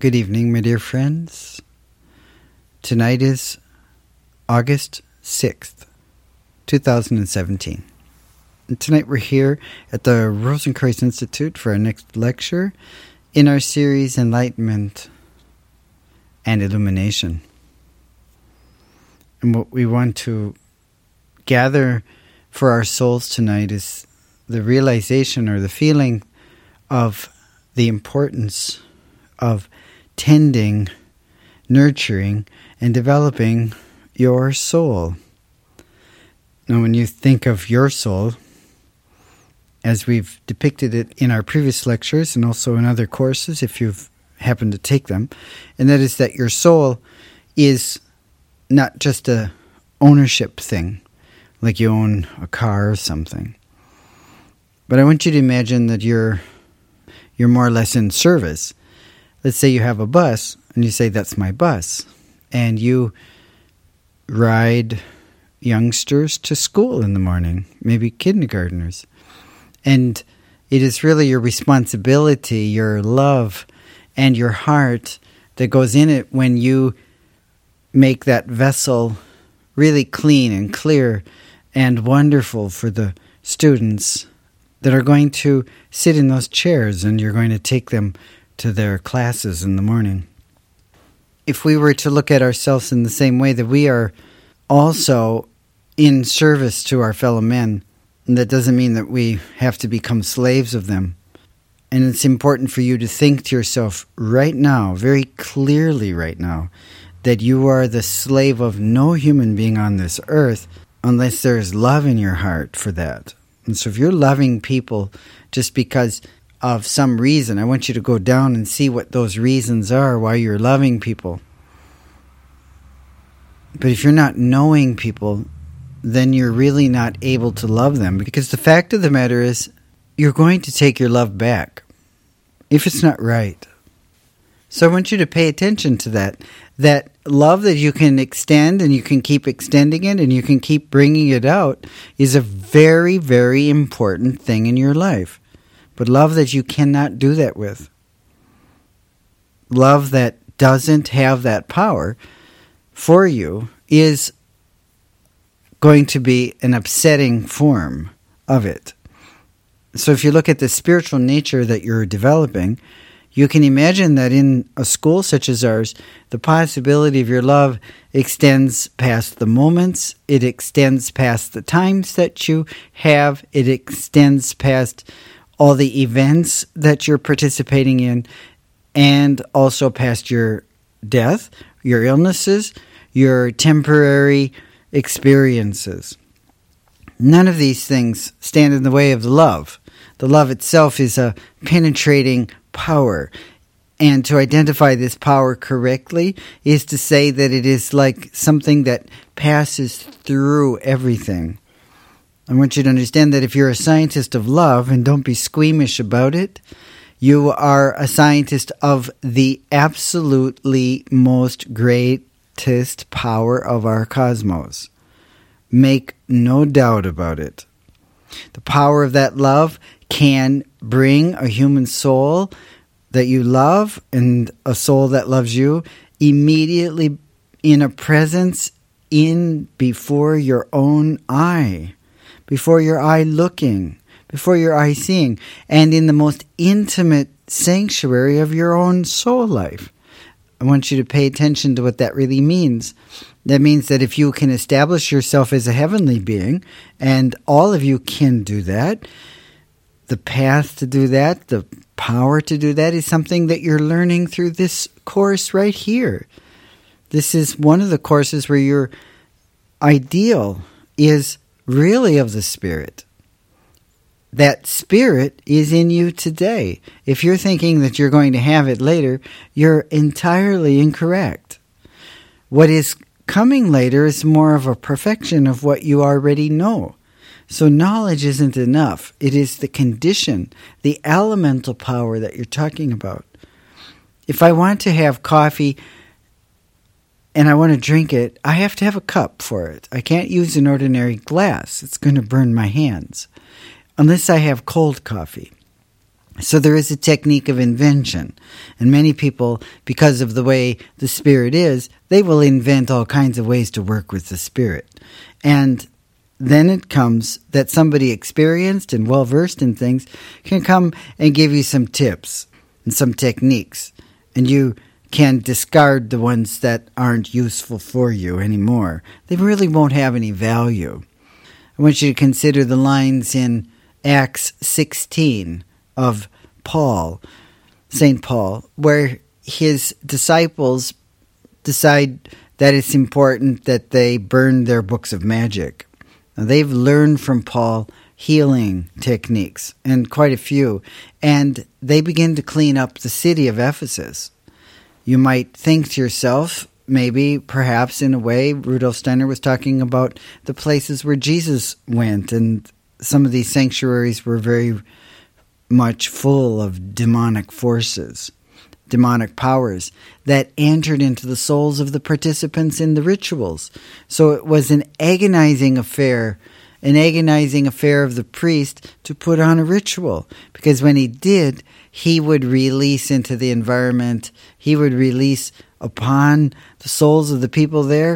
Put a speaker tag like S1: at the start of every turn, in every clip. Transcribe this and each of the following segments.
S1: Good evening, my dear friends. Tonight is August 6th, 2017. And tonight we're here at the Rosenkreuz Institute for our next lecture in our series Enlightenment and Illumination. And what we want to gather for our souls tonight is the realization or the feeling of the importance of tending, nurturing, and developing your soul. Now, when you think of your soul, as we've depicted it in our previous lectures and also in other courses, if you've happened to take them, and that is that your soul is not just a ownership thing, like you own a car or something. But I want you to imagine that you're more or less in service. Let's say you have a bus, and you say, that's my bus. And you ride youngsters to school in the morning, maybe kindergartners. And it is really your responsibility, your love, and your heart that goes in it when you make that vessel really clean and clear and wonderful for the students that are going to sit in those chairs, and you're going to take them to their classes in the morning. If we were to look at ourselves in the same way, that we are also in service to our fellow men, and that doesn't mean that we have to become slaves of them. And it's important for you to think to yourself right now, very clearly right now, that you are the slave of no human being on this earth unless there is love in your heart for that. And so if you're loving people just because of some reason, I want you to go down and see what those reasons are why you're loving people. But if you're not knowing people, then you're really not able to love them, because the fact of the matter is you're going to take your love back if it's not right. So I want you to pay attention to that love that you can extend, and you can keep extending it, and you can keep bringing it out, is a very, very important thing in your life. But love that you cannot do that with, love that doesn't have that power for you, is going to be an upsetting form of it. So if you look at the spiritual nature that you're developing, you can imagine that in a school such as ours, the possibility of your love extends past the moments, it extends past the times that you have, it extends past all the events that you're participating in, and also past your death, your illnesses, your temporary experiences. None of these things stand in the way of the love. The love itself is a penetrating power. And to identify this power correctly is to say that it is like something that passes through everything. I want you to understand that if you're a scientist of love, and don't be squeamish about it, you are a scientist of the absolutely most greatest power of our cosmos. Make no doubt about it. The power of that love can bring a human soul that you love and a soul that loves you immediately in a presence in before your own eye, before your eye looking, before your eye seeing, and in the most intimate sanctuary of your own soul life. I want you to pay attention to what that really means. That means that if you can establish yourself as a heavenly being, and all of you can do that, the path to do that, the power to do that, is something that you're learning through this course right here. This is one of the courses where your ideal is really of the Spirit. That Spirit is in you today. If you're thinking that you're going to have it later, you're entirely incorrect. What is coming later is more of a perfection of what you already know. So knowledge isn't enough. It is the condition, the elemental power that you're talking about. If I want to have coffee and I want to drink it, I have to have a cup for it. I can't use an ordinary glass. It's going to burn my hands. Unless I have cold coffee. So there is a technique of invention. And many people, because of the way the Spirit is, they will invent all kinds of ways to work with the Spirit. And then it comes that somebody experienced and well-versed in things can come and give you some tips and some techniques. And you can discard the ones that aren't useful for you anymore. They really won't have any value. I want you to consider the lines in Acts 16 of Paul, St. Paul, where his disciples decide that it's important that they burn their books of magic. Now, they've learned from Paul healing techniques, and quite a few, and they begin to clean up the city of Ephesus. You might think to yourself, maybe, perhaps in a way, Rudolf Steiner was talking about the places where Jesus went, and some of these sanctuaries were very much full of demonic forces, demonic powers that entered into the souls of the participants in the rituals. So it was an agonizing affair of the priest to put on a ritual, because when he did, he would release into the environment, he would release upon the souls of the people there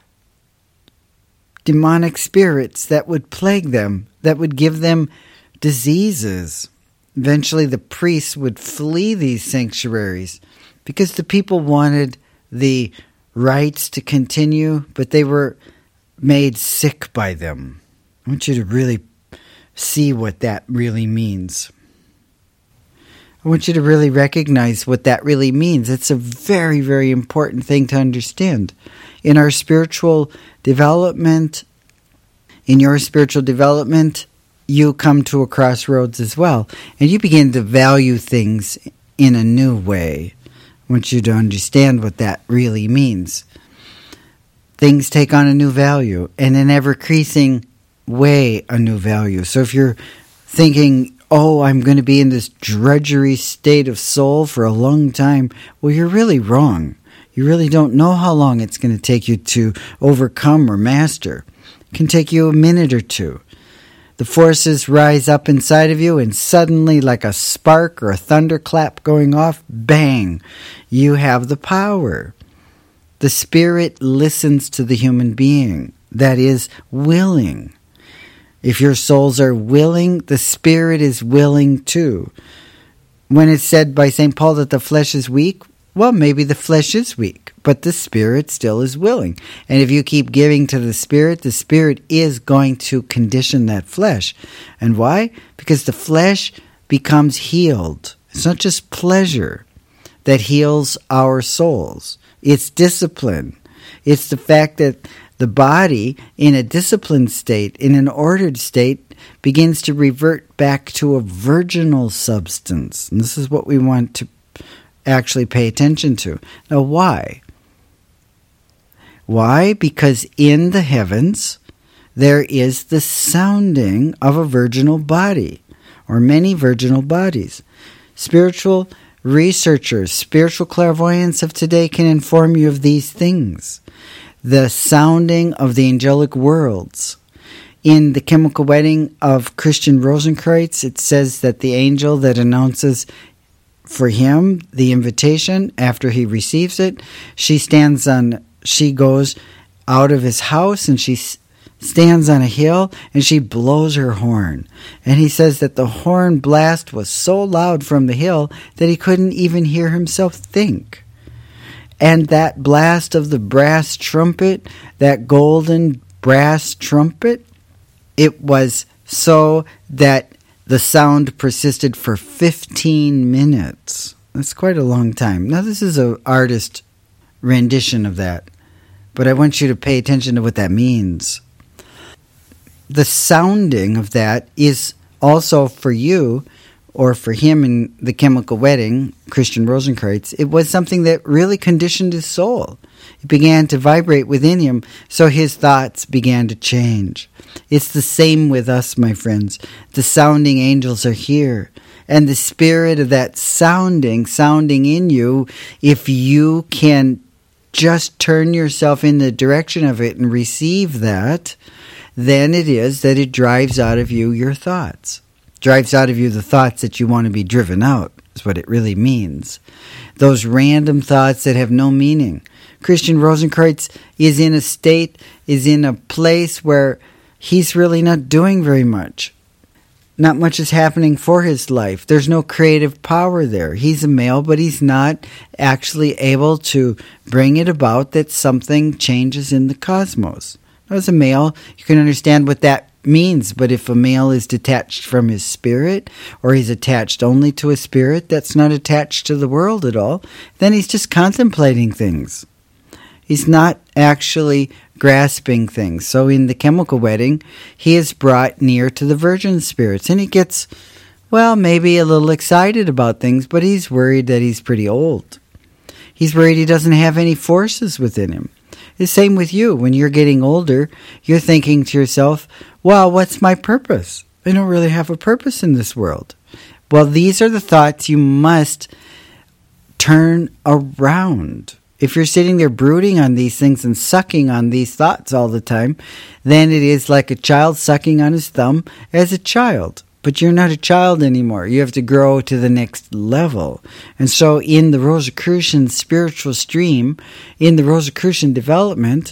S1: demonic spirits that would plague them, that would give them diseases. Eventually the priests would flee these sanctuaries because the people wanted the rites to continue, but they were made sick by them. I want you to really see what that really means. I want you to really recognize what that really means. It's a very, very important thing to understand. In our spiritual development, you come to a crossroads as well, and you begin to value things in a new way. I want you to understand what that really means. Things take on a new value, and in ever-increasing way, a new value. So if you're thinking, oh, I'm going to be in this drudgery state of soul for a long time, well, you're really wrong. You really don't know how long it's going to take you to overcome or master. It can take you a minute or two. The forces rise up inside of you, and suddenly, like a spark or a thunderclap going off, bang, you have the power. The Spirit listens to the human being that is willing. If your souls are willing, the Spirit is willing too. When it's said by St. Paul that the flesh is weak, well, maybe the flesh is weak, but the Spirit still is willing. And if you keep giving to the Spirit is going to condition that flesh. And why? Because the flesh becomes healed. It's not just pleasure that heals our souls. It's discipline. It's the fact that the body, in a disciplined state, in an ordered state, begins to revert back to a virginal substance. And this is what we want to actually pay attention to. Now, why? Why? Because in the heavens, there is the sounding of a virginal body, or many virginal bodies. Spiritual researchers, spiritual clairvoyants of today can inform you of these things. The sounding of the angelic worlds. In the Chemical Wedding of Christian Rosenkreuz, it says that the angel that announces for him the invitation after he receives it, she goes out of his house and she stands on a hill and she blows her horn. And he says that the horn blast was so loud from the hill that he couldn't even hear himself think. And that blast of the brass trumpet, that golden brass trumpet, it was so that the sound persisted for 15 minutes. That's quite a long time. Now, this is an artist rendition of that, but I want you to pay attention to what that means. The sounding of that is also for you, or for him in the Chemical Wedding, Christian Rosenkreuz, it was something that really conditioned his soul. It began to vibrate within him, so his thoughts began to change. It's the same with us, my friends. The sounding angels are here. And the spirit of that sounding in you, if you can just turn yourself in the direction of it and receive that, then it is that it drives out of you your thoughts. drives out of you the thoughts that you want to be driven out, is what it really means. Those random thoughts that have no meaning. Christian Rosenkreutz is in a place where he's really not doing very much. Not much is happening for his life. There's no creative power there. He's a male, but he's not actually able to bring it about that something changes in the cosmos. As a male, you can understand what that means, but if a male is detached from his spirit, or he's attached only to a spirit that's not attached to the world at all, then he's just contemplating things. He's not actually grasping things. So in the chemical wedding, he is brought near to the virgin spirits, and he gets, maybe a little excited about things, but he's worried that he's pretty old. He's worried he doesn't have any forces within him. The same with you. When you're getting older, you're thinking to yourself, what's my purpose? I don't really have a purpose in this world. Well, these are the thoughts you must turn around. If you're sitting there brooding on these things and sucking on these thoughts all the time, then it is like a child sucking on his thumb as a child. But you're not a child anymore. You have to grow to the next level. And so in the Rosicrucian spiritual stream, in the Rosicrucian development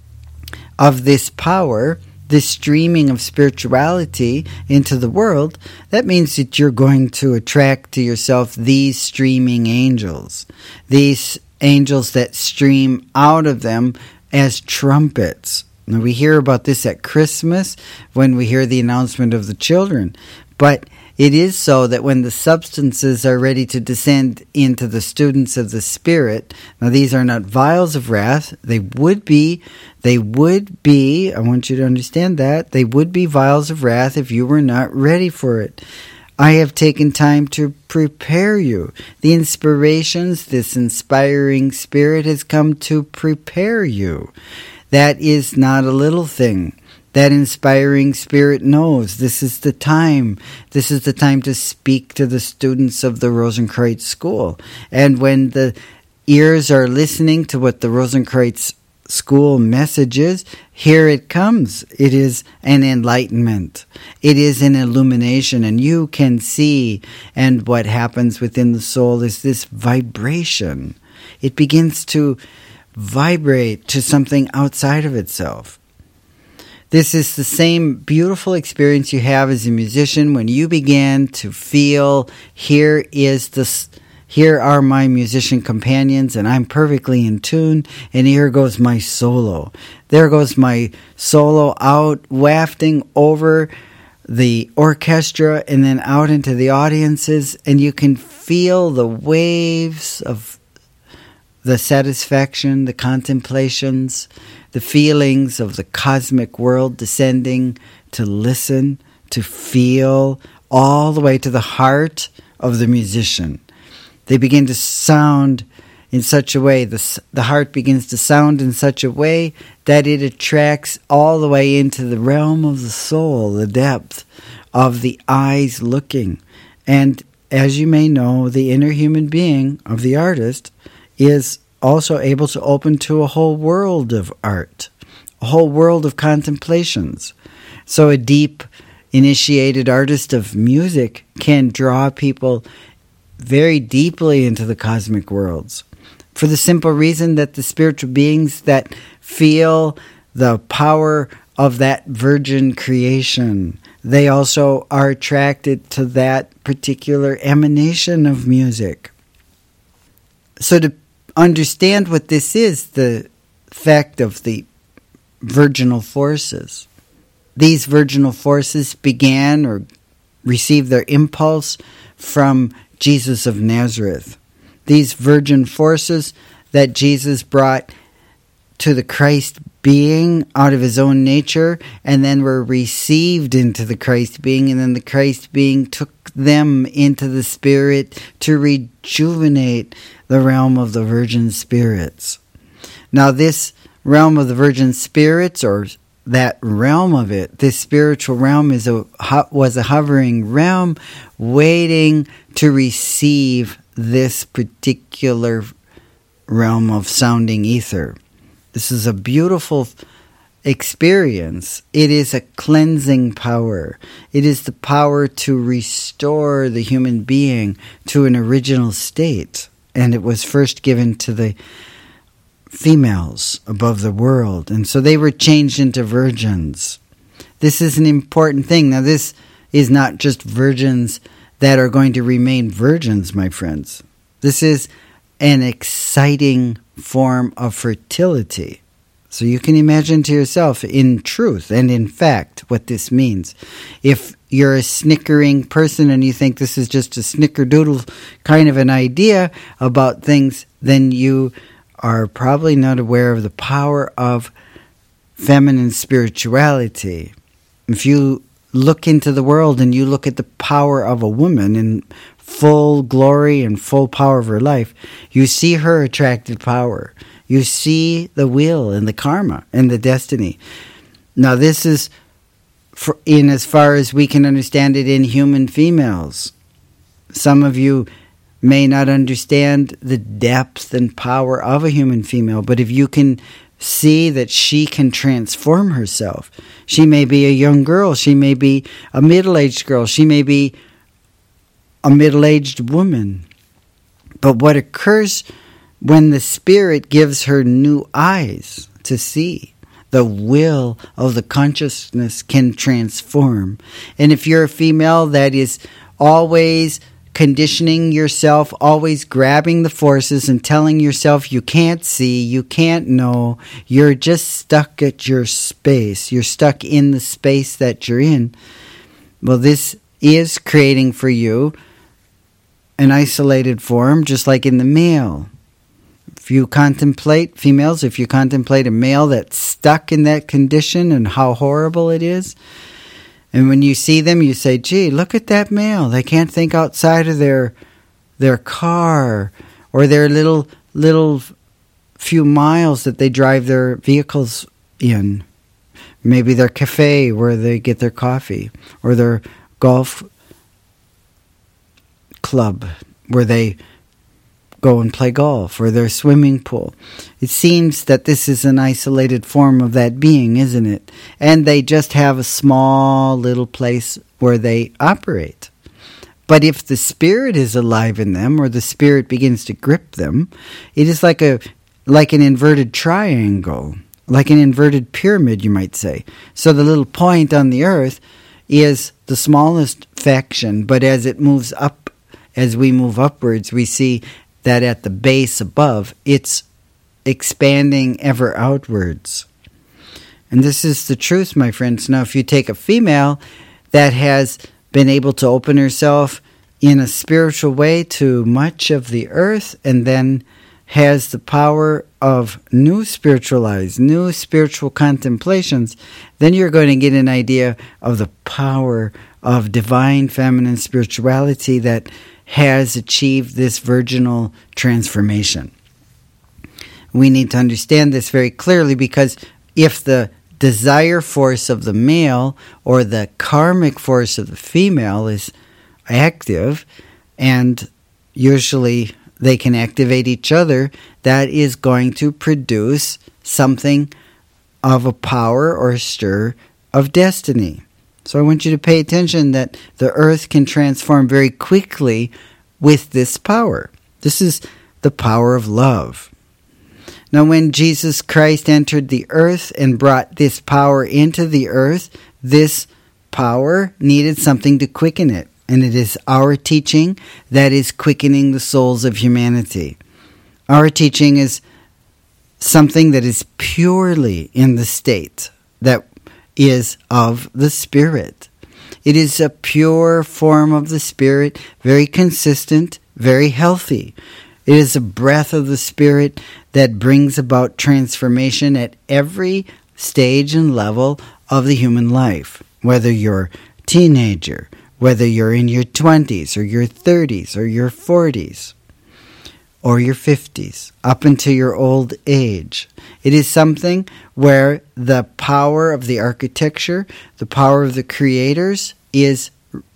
S1: of this power, this streaming of spirituality into the world, that means that you're going to attract to yourself these streaming angels. These angels that stream out of them as trumpets. Now, we hear about this at Christmas when we hear the announcement of the children. But it is so that when the substances are ready to descend into the students of the Spirit, now these are not vials of wrath. They would be, I want you to understand that, they would be vials of wrath if you were not ready for it. I have taken time to prepare you. The inspirations, this inspiring Spirit has come to prepare you. That is not a little thing. That inspiring Spirit knows this is the time. This is the time to speak to the students of the Rosenkreutz School. And when the ears are listening to what the Rosenkreutz School message is, here it comes. It is an enlightenment. It is an illumination, and you can see. And what happens within the soul is this vibration. It begins to vibrate to something outside of itself. This is the same beautiful experience you have as a musician when you begin to feel, here are my musician companions, and I'm perfectly in tune, and here goes my solo. There goes my solo out, wafting over the orchestra and then out into the audiences, and you can feel the waves of the satisfaction, the contemplations, the feelings of the cosmic world descending to listen, to feel, all the way to the heart of the musician. They begin to sound in such a way, the heart begins to sound in such a way that it attracts all the way into the realm of the soul, the depth of the eyes looking. And as you may know, the inner human being of the artist is also able to open to a whole world of art, a whole world of contemplations. So a deep, initiated artist of music can draw people very deeply into the cosmic worlds, for the simple reason that the spiritual beings that feel the power of that virgin creation, they also are attracted to that particular emanation of music. So to understand what this is, the fact of the virginal forces. These virginal forces began or received their impulse from Jesus of Nazareth. These virgin forces that Jesus brought to the Christ being out of his own nature, and then were received into the Christ being, and then the Christ being took them into the Spirit to rejuvenate the realm of the virgin spirits. Now this realm of the virgin spirits, or that realm of it, this spiritual realm was a hovering realm waiting to receive this particular realm of sounding ether. This is a beautiful experience, it is a cleansing power. It is the power to restore the human being to an original state. And it was first given to the females above the world. And so they were changed into virgins. This is an important thing. Now, this is not just virgins that are going to remain virgins, my friends. This is an exciting form of fertility. So you can imagine to yourself, in truth and in fact, what this means. If you're a snickering person and you think this is just a snickerdoodle kind of an idea about things, then you are probably not aware of the power of feminine spirituality. If you look into the world and you look at the power of a woman in full glory and full power of her life, you see her attractive power. You see the will and the karma and the destiny. Now, this is in as far as we can understand it in human females. Some of you may not understand the depth and power of a human female, but if you can see that she can transform herself, she may be a young girl, she may be a middle-aged girl, she may be a middle-aged woman. But what occurs when the Spirit gives her new eyes to see, the will of the consciousness can transform. And if you're a female that is always conditioning yourself, always grabbing the forces and telling yourself you can't see, you can't know, you're just stuck at your space, you're stuck in the space that you're in, well, this is creating for you an isolated form, just like in the male. If you contemplate, females, if you contemplate a male that's stuck in that condition and how horrible it is, and when you see them, you say, gee, look at that male. They can't think outside of their car or their little few miles that they drive their vehicles in. Maybe their cafe where they get their coffee, or their golf club where they go and play golf, or their swimming pool. It seems that this is an isolated form of that being, isn't it? And they just have a small little place where they operate. But if the Spirit is alive in them, or the Spirit begins to grip them, it is like an inverted triangle, like an inverted pyramid, you might say. So the little point on the earth is the smallest faction, but as it moves up, as we move upwards, we see that at the base above, it's expanding ever outwards. And this is the truth, my friends. Now, if you take a female that has been able to open herself in a spiritual way to much of the earth, and then has the power of new spiritual eyes, new spiritual contemplations, then you're going to get an idea of the power of divine feminine spirituality that has achieved this virginal transformation. We need to understand this very clearly, because if the desire force of the male or the karmic force of the female is active, and usually they can activate each other, that is going to produce something of a power or stir of destiny. So I want you to pay attention that the earth can transform very quickly with this power. This is the power of love. Now, when Jesus Christ entered the earth and brought this power into the earth, this power needed something to quicken it. And it is our teaching that is quickening the souls of humanity. Our teaching is something that is purely in the state that is of the Spirit. It is a pure form of the Spirit, very consistent, very healthy. It is a breath of the Spirit that brings about transformation at every stage and level of the human life, whether you're a teenager, whether you're in your 20s or your 30s or your 40s or your 50s, up into your old age. It is something where the power of the architecture, the power of the creators is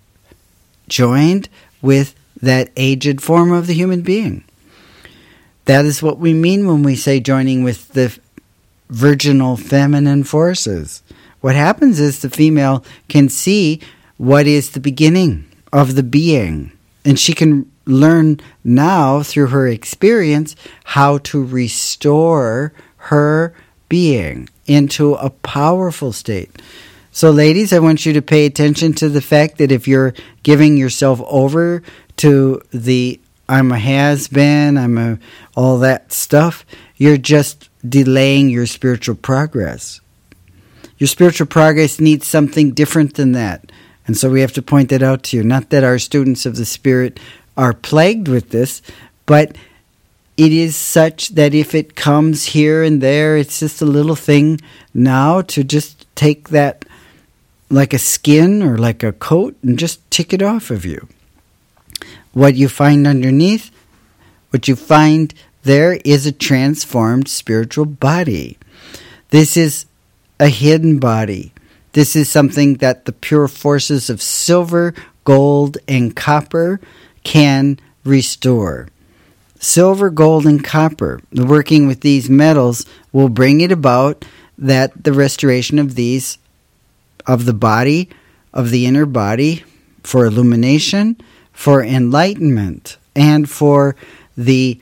S1: joined with that aged form of the human being. That is what we mean when we say joining with the virginal feminine forces. What happens is the female can see what is the beginning of the being, and she can learn now through her experience how to restore her being into a powerful state. So ladies, I want you to pay attention to the fact that if you're giving yourself over to the I'm a has-been, all that stuff, you're just delaying your spiritual progress. Your spiritual progress needs something different than that. And so we have to point that out to you. Not that our students of the Spirit are plagued with this, but it is such that if it comes here and there, it's just a little thing now to just take that like a skin or like a coat and just tick it off of you. What you find underneath, what you find there is a transformed spiritual body. This is a hidden body. This is something that the pure forces of silver, gold, and copper can restore. Silver, gold, and copper, the working with these metals will bring it about that the restoration of these, of the body, of the inner body, for illumination, for enlightenment, and for the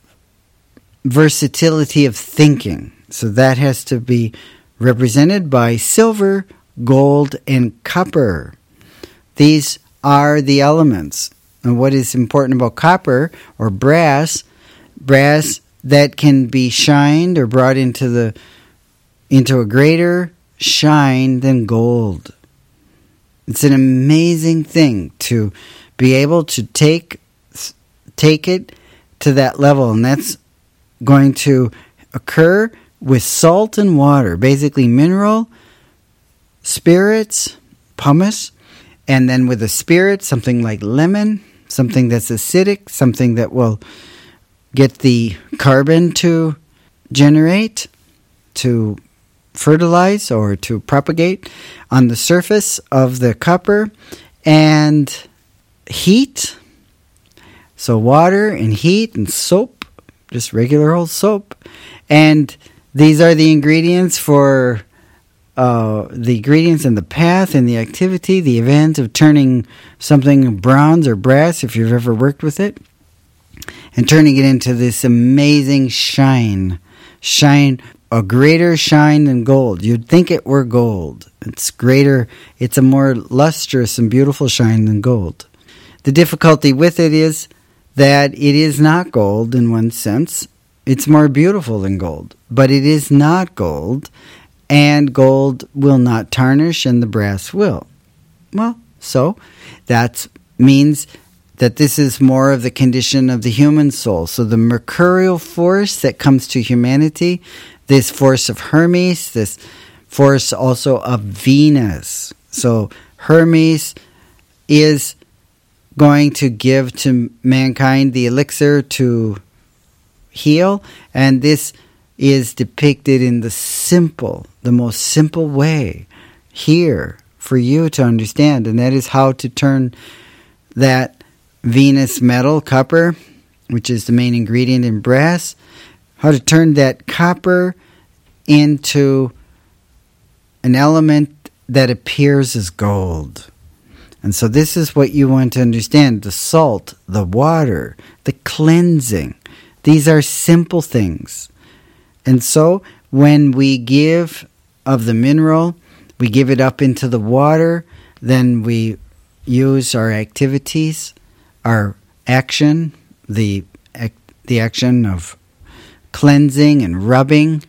S1: versatility of thinking. So that has to be represented by silver, gold, and copper. These are the elements. And what is important about copper or brass that can be shined or brought into a greater shine than gold. It's an amazing thing to be able to take it to that level, and that's going to occur with salt and water, basically mineral, spirits, pumice, and then with a spirit, something like lemon, something that's acidic, something that will get the carbon to generate, to fertilize or to propagate on the surface of the copper, and heat. So water and heat and soap, just regular old soap. And these are the ingredients for the ingredients and the path and the activity, the event of turning something bronze or brass, if you've ever worked with it, and turning it into this amazing shine, a greater shine than gold. You'd think it were gold. It's greater, it's a more lustrous and beautiful shine than gold. The difficulty with it is that it is not gold in one sense. It's more beautiful than gold, but it is not gold, and gold will not tarnish and the brass will. Well, so that means that this is more of the condition of the human soul. So the mercurial force that comes to humanity, this force of Hermes, this force also of Venus. So Hermes is going to give to mankind the elixir to heal, and this is depicted in the most simple way here for you to understand, and that is how to turn that Venus metal, copper, which is the main ingredient in brass, how to turn that copper into an element that appears as gold. And so this is what you want to understand: the salt, the water, the cleansing. These are simple things. And so when we give of the mineral, we give it up into the water, then we use our activities, our action, the action of cleansing and rubbing,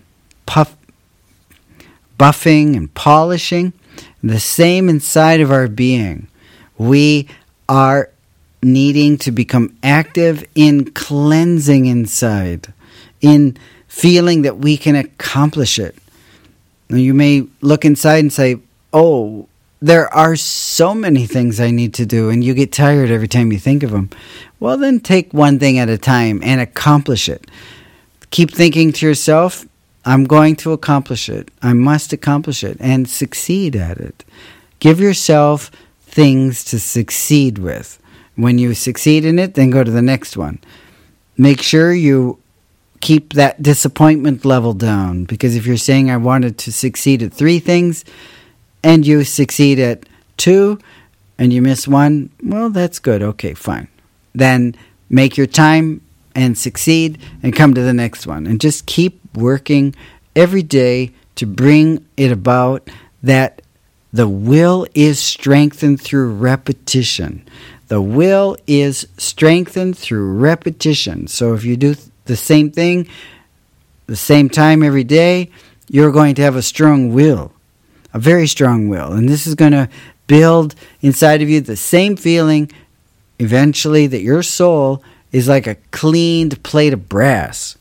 S1: buffing and polishing. The same inside of our being. We are needing to become active in cleansing inside, in feeling that we can accomplish it. Now, you may look inside and say, oh, there are so many things I need to do, and you get tired every time you think of them. Well, then take one thing at a time and accomplish it. Keep thinking to yourself, I'm going to accomplish it. I must accomplish it and succeed at it. Give yourself things to succeed with. When you succeed in it, then go to the next one. Make sure you keep that disappointment level down. Because if you're saying I wanted to succeed at 3 things and you succeed at 2 and you miss 1, well, that's good. Okay, fine. Then make your time and succeed and come to the next one. And just keep working every day to bring it about that the will is strengthened through repetition. The will is strengthened through repetition. So if you do the same thing, the same time every day, you're going to have a strong will, a very strong will. And this is going to build inside of you the same feeling eventually that your soul is like a cleaned plate of brass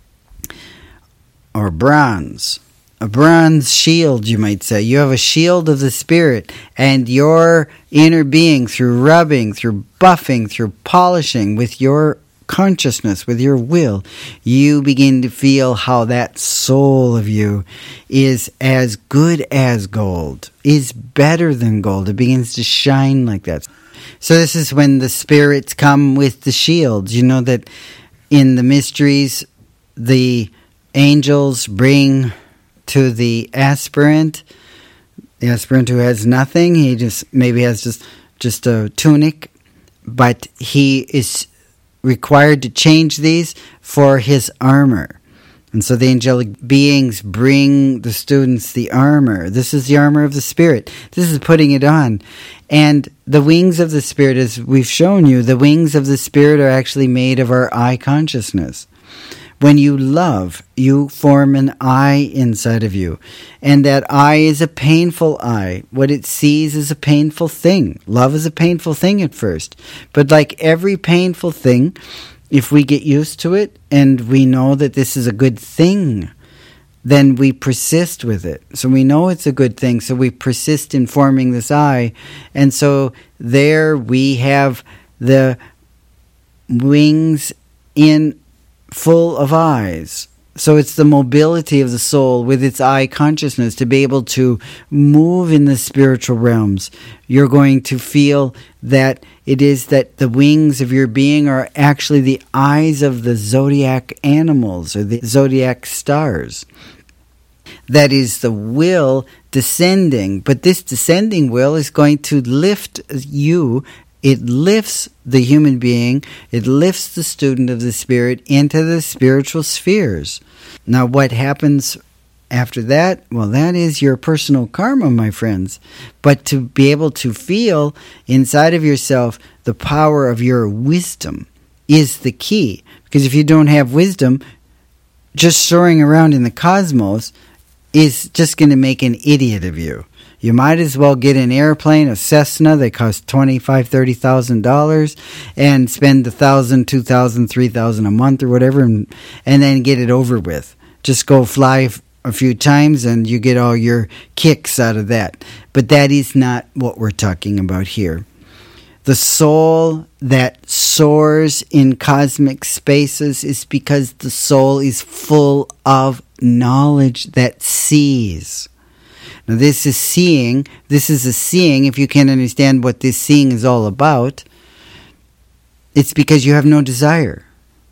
S1: or bronze. A bronze shield, you might say. You have a shield of the spirit, and your inner being, through rubbing, through buffing, through polishing with your consciousness, with your will, you begin to feel how that soul of you is as good as gold, is better than gold. It begins to shine like that. So this is when the spirits come with the shields. You know that in the mysteries, the angels bring to the aspirant who has nothing. He just maybe has just a tunic, but he is required to change these for his armor. And so the angelic beings bring the students the armor. This is the armor of the Spirit. This is putting it on. And the wings of the Spirit, as we've shown you, the wings of the Spirit are actually made of our eye consciousness. When you love, you form an eye inside of you. And that eye is a painful eye. What it sees is a painful thing. Love is a painful thing at first. But like every painful thing, if we get used to it and we know that this is a good thing, then we persist with it. So we know it's a good thing, so we persist in forming this eye. And so there we have the wings in full of eyes. So it's the mobility of the soul with its eye consciousness to be able to move in the spiritual realms. You're going to feel that it is that the wings of your being are actually the eyes of the zodiac animals or the zodiac stars. That is the will descending. But this descending will is going to lift you. It lifts the human being, it lifts the student of the Spirit into the spiritual spheres. Now what happens after that? Well, that is your personal karma, my friends. But to be able to feel inside of yourself the power of your wisdom is the key. Because if you don't have wisdom, just soaring around in the cosmos is just going to make an idiot of you. You might as well get an airplane, a Cessna. They cost $25,000, $30,000, and spend $1,000, $2,000, $3,000 a month or whatever, and then get it over with. Just go fly a few times, and you get all your kicks out of that. But that is not what we're talking about here. The soul that soars in cosmic spaces is because the soul is full of knowledge that sees. Now this is seeing. This is a seeing. If you can't understand what this seeing is all about, it's because you have no desire.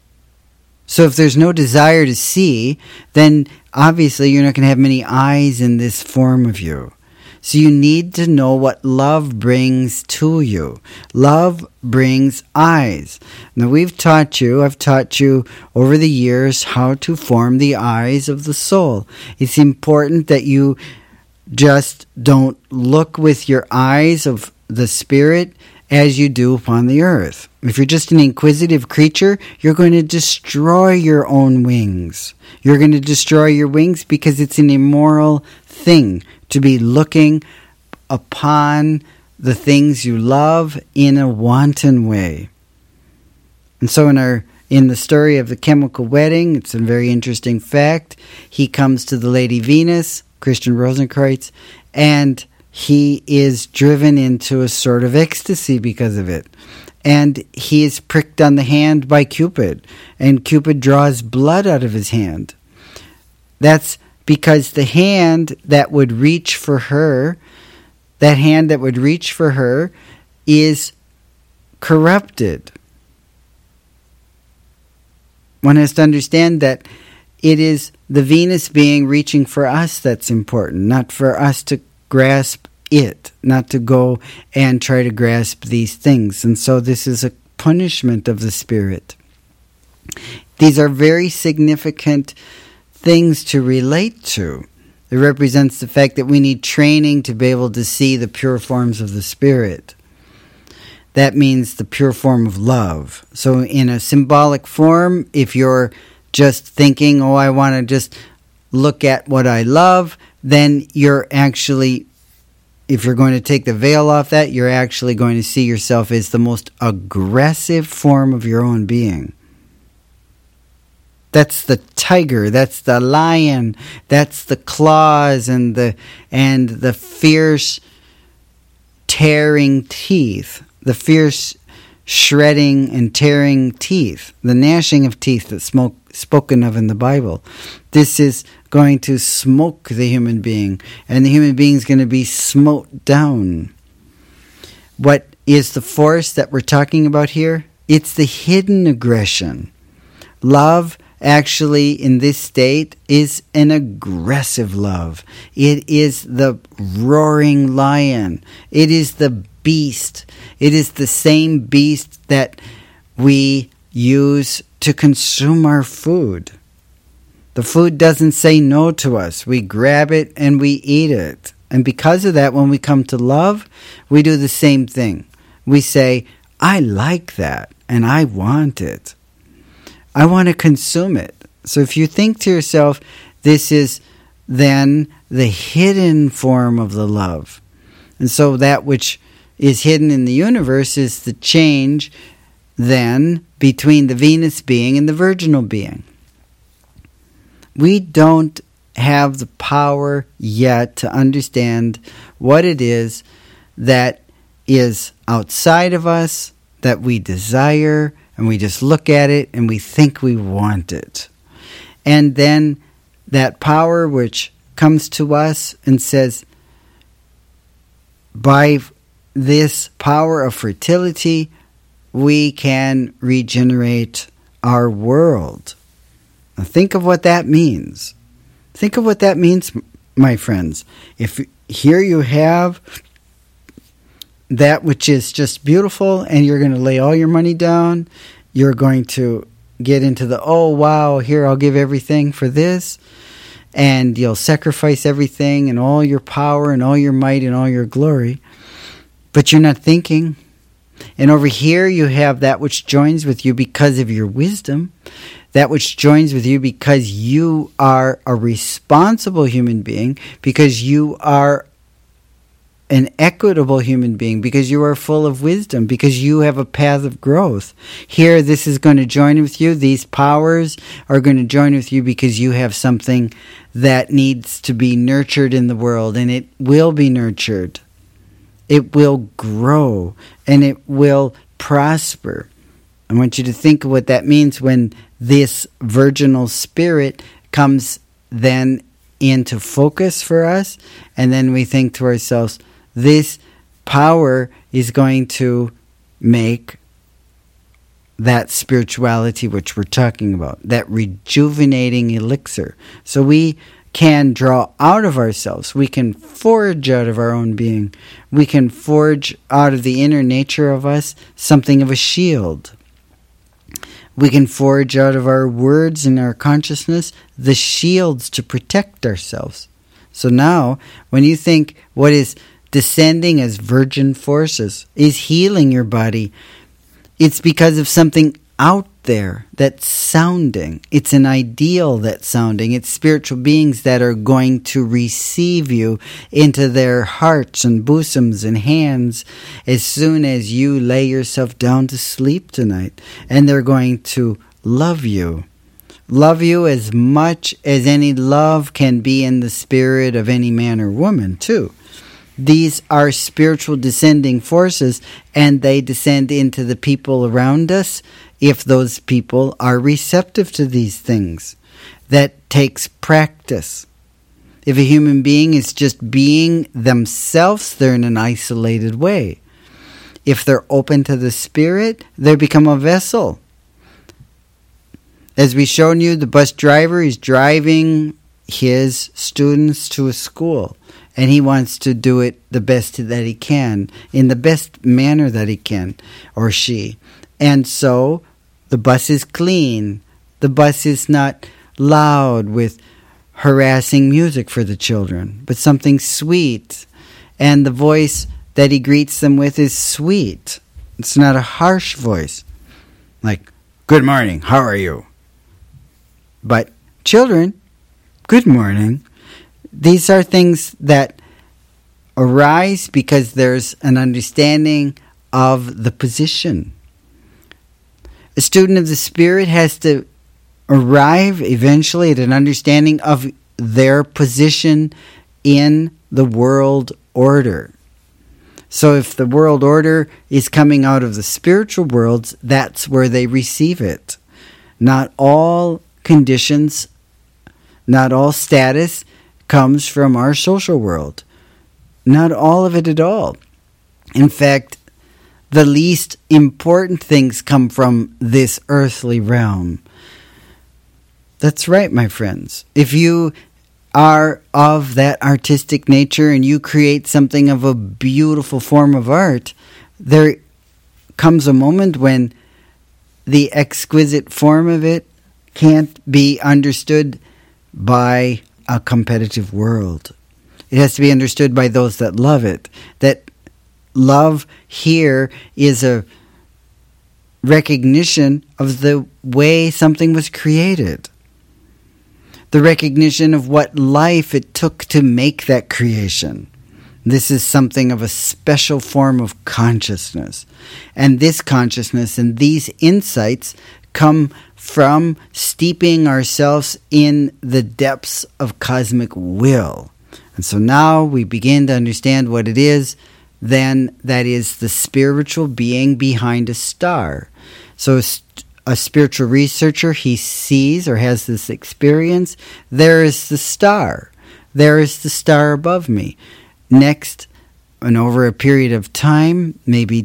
S1: So if there's no desire to see, then obviously you're not going to have many eyes in this form of you. So you need to know what love brings to you. Love brings eyes. Now I've taught you over the years how to form the eyes of the soul. It's important that you just don't look with your eyes of the Spirit as you do upon the earth. If you're just an inquisitive creature, you're going to destroy your own wings. You're going to destroy your wings because it's an immoral thing to be looking upon the things you love in a wanton way. And so in the story of the chemical wedding, it's a very interesting fact. He comes to the Lady Venus, Christian Rosenkreuz, and he is driven into a sort of ecstasy because of it. And he is pricked on the hand by Cupid, and Cupid draws blood out of his hand. That's because the hand that would reach for her, is corrupted. One has to understand that it is the Venus being reaching for us that's important, not for us to grasp it, not to go and try to grasp these things. And so this is a punishment of the spirit. These are very significant things to relate to. It represents the fact that we need training to be able to see the pure forms of the spirit. That means the pure form of love. So in a symbolic form, if you're just thinking, I want to just look at what I love, then you're actually, if you're going to take the veil off that, you're actually going to see yourself as the most aggressive form of your own being. That's the tiger, that's the lion, that's the claws and the fierce tearing teeth, the fierce shredding and tearing teeth, the gnashing of teeth that's spoken of in the Bible. This is going to smoke the human being, and the human being is going to be smote down. What is the force that we're talking about here? It's the hidden aggression. Love, actually, in this state, is an aggressive love. It is the roaring lion. It is the beast. It is the same beast that we use to consume our food. The food doesn't say no to us. We grab it and we eat it. And because of that, when we come to love, we do the same thing. We say, I like that and I want it. I want to consume it. So if you think to yourself, this is then the hidden form of the love. And so that which is hidden in the universe is the change then between the Venus being and the virginal being. We don't have the power yet to understand what it is that is outside of us, that we desire, and we just look at it and we think we want it. And then that power which comes to us and says, by this power of fertility, we can regenerate our world. Now think of what that means. Think of what that means, my friends. If here you have that which is just beautiful, and you're going to lay all your money down, you're going to get into the, here, I'll give everything for this, and you'll sacrifice everything and all your power and all your might and all your glory, but you're not thinking. And over here you have that which joins with you because of your wisdom, that which joins with you because you are a responsible human being, because you are an equitable human being, because you are full of wisdom, because you have a path of growth. Here, this is going to join with you. These powers are going to join with you because you have something that needs to be nurtured in the world, and it will be nurtured. It will grow, and it will prosper. I want you to think of what that means when this virginal spirit comes then into focus for us, and then we think to ourselves, this power is going to make that spirituality which we're talking about, that rejuvenating elixir. So we can draw out of ourselves. We can forge out of our own being. We can forge out of the inner nature of us something of a shield. We can forge out of our words and our consciousness the shields to protect ourselves. So now, when you think what is descending as virgin forces is healing your body, it's because of something out there that's sounding. It's an ideal that's sounding. It's spiritual beings that are going to receive you into their hearts and bosoms and hands as soon as you lay yourself down to sleep tonight. And they're going to love you. Love you as much as any love can be in the spirit of any man or woman, too. These are spiritual descending forces, and they descend into the people around us if those people are receptive to these things. That takes practice. If a human being is just being themselves, they're in an isolated way. If they're open to the Spirit, they become a vessel. As we've shown you, the bus driver is driving his students to a school, and he wants to do it the best that he can, in the best manner that he can, or she. And so the bus is clean. The bus is not loud with harassing music for the children, but something sweet. And the voice that he greets them with is sweet. It's not a harsh voice, like, "Good morning, how are you?" But children, good morning. These are things that arise because there's an understanding of the position. A student of the Spirit has to arrive eventually at an understanding of their position in the world order. So if the world order is coming out of the spiritual worlds, that's where they receive it. Not all conditions, not all status comes from our social world. Not all of it at all. In fact, the least important things come from this earthly realm. That's right, my friends. If you are of that artistic nature and you create something of a beautiful form of art, there comes a moment when the exquisite form of it can't be understood by a competitive world. It has to be understood by those that love it. That love here is a recognition of the way something was created. The recognition of what life it took to make that creation. This is something of a special form of consciousness. And this consciousness and these insights come from steeping ourselves in the depths of cosmic will. And so now we begin to understand what it is, then that is the spiritual being behind a star. So a spiritual researcher, he sees or has this experience, there is the star. There is the star above me. Next, and over a period of time, maybe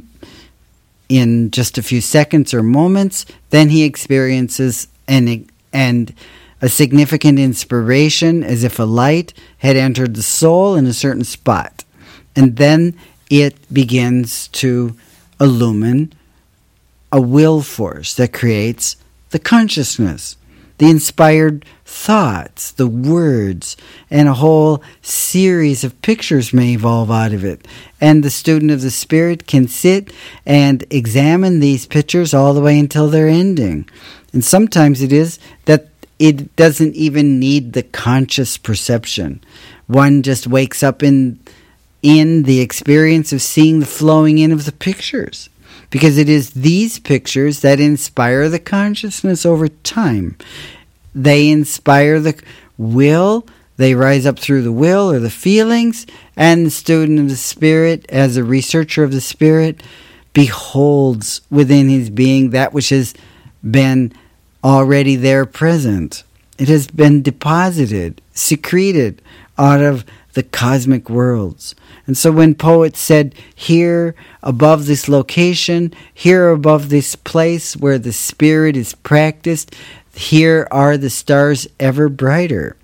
S1: in just a few seconds or moments, then he experiences and a significant inspiration, as if a light had entered the soul in a certain spot. And then it begins to illumine a will force that creates the consciousness, the inspired thoughts, the words, and a whole series of pictures may evolve out of it. And the student of the Spirit can sit and examine these pictures all the way until their ending. And sometimes it is that it doesn't even need the conscious perception. One just wakes up in the experience of seeing the flowing in of the pictures. Because it is these pictures that inspire the consciousness over time. They inspire the will. They rise up through the will or the feelings. And the student of the Spirit, as a researcher of the Spirit, beholds within his being that which has been already there present. It has been deposited, secreted out of the cosmic worlds. And so when poets said, here above this location, here above this place where the Spirit is practiced, here are the stars ever brighter.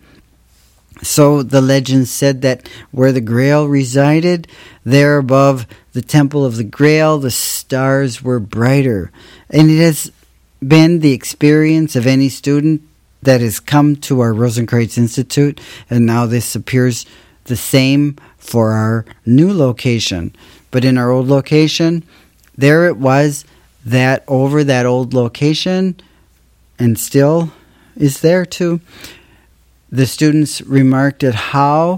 S1: So the legend said that where the Grail resided, there above the temple of the Grail, the stars were brighter. And it has been the experience of any student that has come to our Rosenkreuz Institute, and now this appears the same for our new location. But in our old location, there it was that over that old location, and still is there too, the students remarked at how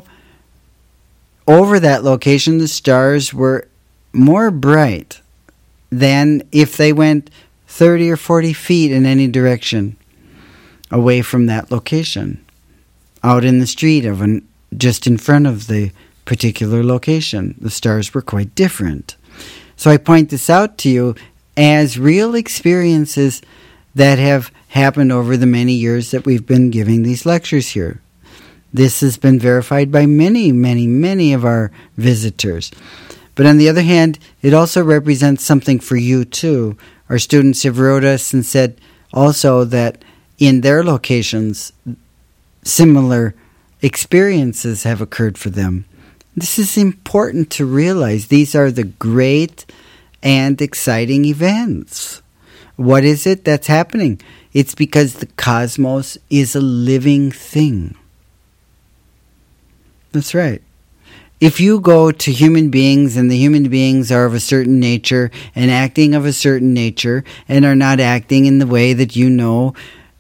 S1: over that location the stars were more bright than if they went 30 or 40 feet in any direction away from that location, out in the street just in front of the particular location. The stars were quite different. So I point this out to you as real experiences that have happened over the many years that we've been giving these lectures here. This has been verified by many, many, many of our visitors. But on the other hand, it also represents something for you too. Our students have wrote us and said also that in their locations, similar experiences have occurred for them. This is important to realize. These are the great and exciting events. What is it that's happening? It's because the cosmos is a living thing. That's right. If you go to human beings and the human beings are of a certain nature and acting of a certain nature and are not acting in the way that you know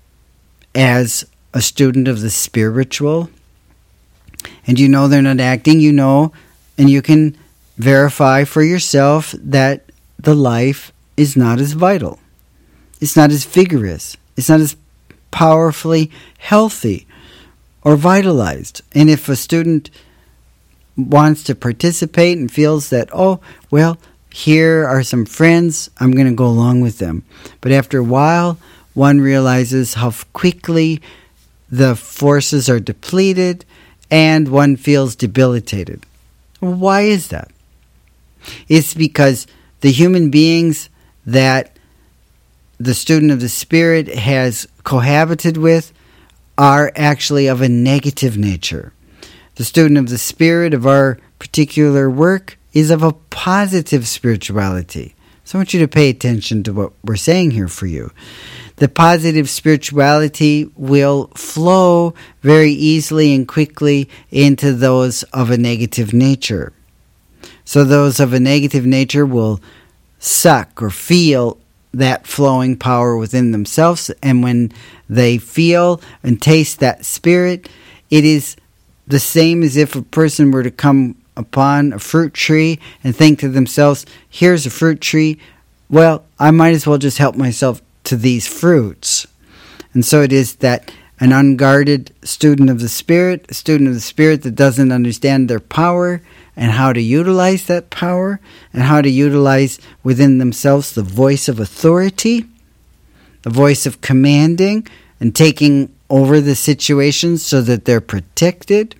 S1: as a student of the spiritual, and you know they're not acting, you know, and you can verify for yourself that the life is not as vital. It's not as vigorous. It's not as powerfully healthy or vitalized. And if a student wants to participate and feels that, oh, well, here are some friends, I'm going to go along with them. But after a while, one realizes how quickly the forces are depleted and one feels debilitated. Why is that? It's because the human beings that the student of the Spirit has cohabited with are actually of a negative nature. The student of the Spirit of our particular work is of a positive spirituality. So I want you to pay attention to what we're saying here for you. The positive spirituality will flow very easily and quickly into those of a negative nature. So those of a negative nature will suck or feel that flowing power within themselves, and when they feel and taste that spirit, it is the same as if a person were to come upon a fruit tree and think to themselves, here's a fruit tree, well, I might as well just help myself to these fruits. And so it is that an unguarded student of the Spirit, a student of the Spirit that doesn't understand their power and how to utilize that power and how to utilize within themselves the voice of authority, the voice of commanding and taking over the situation so that they're protected.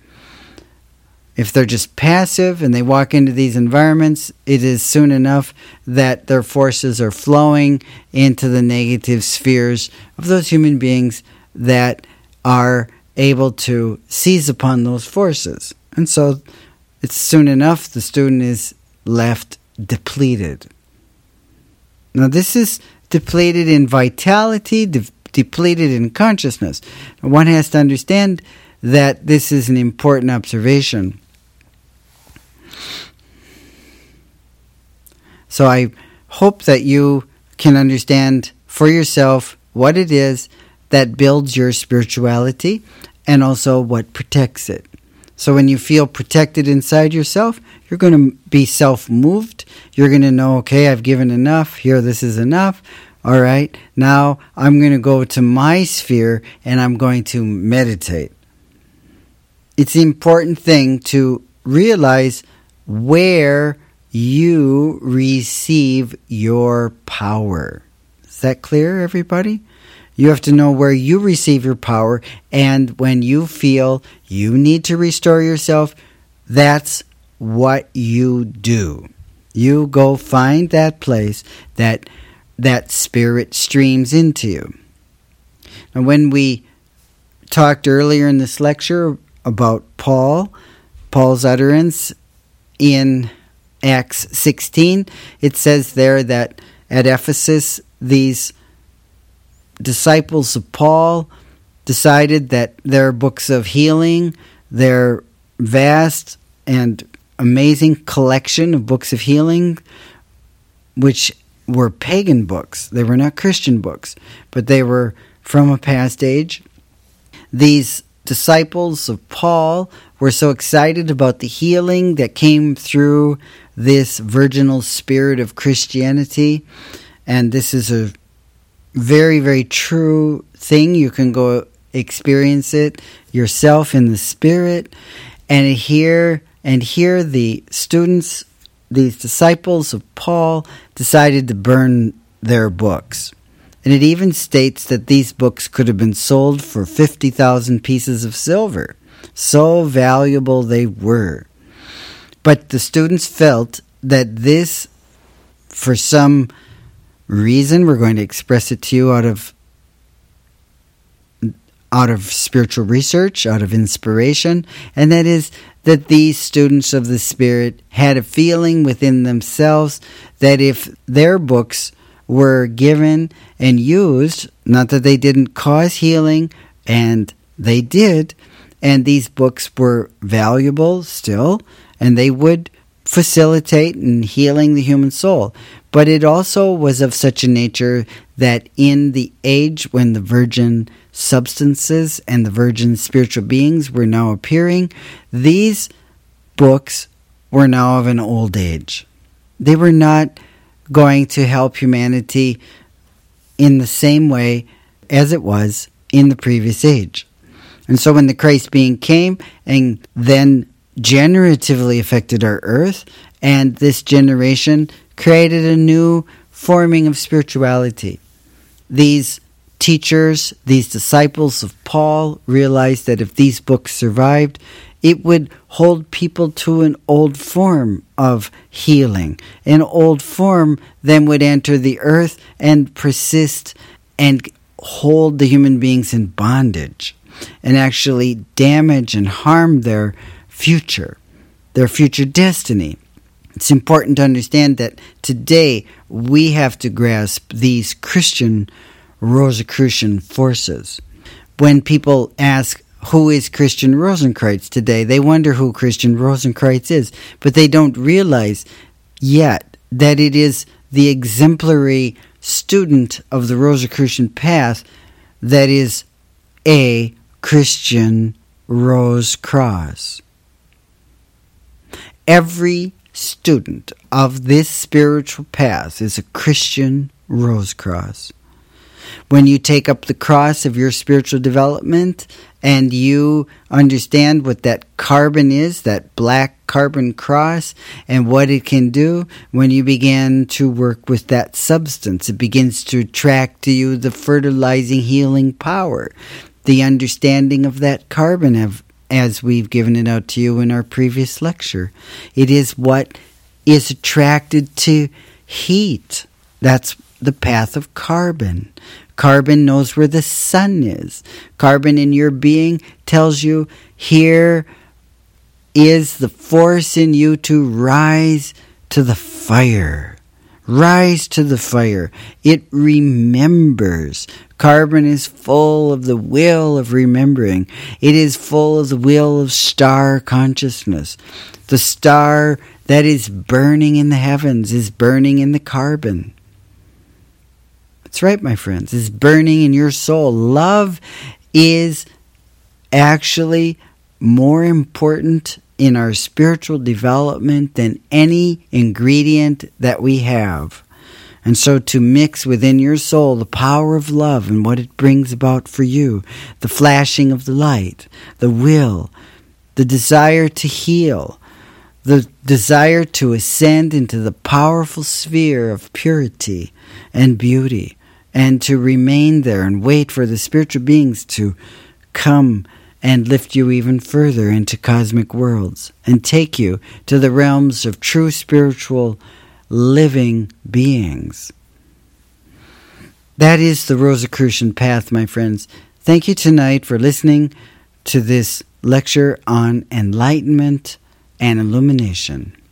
S1: If they're just passive and they walk into these environments, it is soon enough that their forces are flowing into the negative spheres of those human beings that are able to seize upon those forces. And so it's soon enough the student is left depleted. Now this is depleted in vitality, depleted in consciousness. One has to understand that this is an important observation. So I hope that you can understand for yourself what it is that builds your spirituality and also what protects it. So when you feel protected inside yourself, you're going to be self-moved. You're going to know, okay, I've given enough. Here, this is enough. All right, now I'm going to go to my sphere and I'm going to meditate. It's an important thing to realize where you receive your power. Is that clear, everybody? You have to know where you receive your power, and when you feel you need to restore yourself, that's what you do. You go find that place that spirit streams into you. Now, when we talked earlier in this lecture about Paul's utterance in Acts 16, it says there that at Ephesus, these disciples of Paul decided that their books of healing, their vast and amazing collection of books of healing, which were pagan books, they were not Christian books, but they were from a past age. These disciples of Paul were so excited about the healing that came through this virginal spirit of Christianity, and this is a very, very true thing. You can go experience it yourself in the spirit, and here the students, these disciples of Paul, decided to burn their books. And it even states that these books could have been sold for 50,000 pieces of silver. So valuable they were. But the students felt that this, for some reason, we're going to express it to you out of out of spiritual research, out of inspiration, and that is that these students of the Spirit had a feeling within themselves that if their books were given and used, not that they didn't cause healing, and they did, and these books were valuable still, and they would facilitate in healing the human soul. But it also was of such a nature that in the age when the virgin substances and the virgin spiritual beings were now appearing, these books were now of an old age. They were not going to help humanity in the same way as it was in the previous age. And so when the Christ being came and then generatively affected our earth, and this generation created a new forming of spirituality. These teachers, these disciples of Paul, realized that if these books survived, it would hold people to an old form of healing. An old form then would enter the earth and persist and hold the human beings in bondage and actually damage and harm their future destiny. It's important to understand that today we have to grasp these Christian Rosicrucian forces. When people ask, who is Christian Rosenkreutz today? They wonder who Christian Rosenkreutz is, but they don't realize yet that it is the exemplary student of the Rosicrucian path that is a Christian Rose Cross. Every student of this spiritual path is a Christian Rose Cross. When you take up the cross of your spiritual development and you understand what that carbon is, that black carbon cross, and what it can do, when you begin to work with that substance, it begins to attract to you the fertilizing, healing power, the understanding of that carbon as we've given it out to you in our previous lecture. It is what is attracted to heat. That's the path of carbon. Carbon knows where the sun is. Carbon in your being tells you here is the force in you to rise to the fire. Rise to the fire. It remembers. Carbon is full of the will of remembering. It is full of the will of star consciousness. The star that is burning in the heavens is burning in the carbon. That's right, my friends. It's burning in your soul. Love is actually more important in our spiritual development than any ingredient that we have. And so to mix within your soul the power of love and what it brings about for you, the flashing of the light, the will, the desire to heal, the desire to ascend into the powerful sphere of purity and beauty, and to remain there and wait for the spiritual beings to come and lift you even further into cosmic worlds and take you to the realms of true spiritual living beings. That is the Rosicrucian path, my friends. Thank you tonight for listening to this lecture on enlightenment and illumination.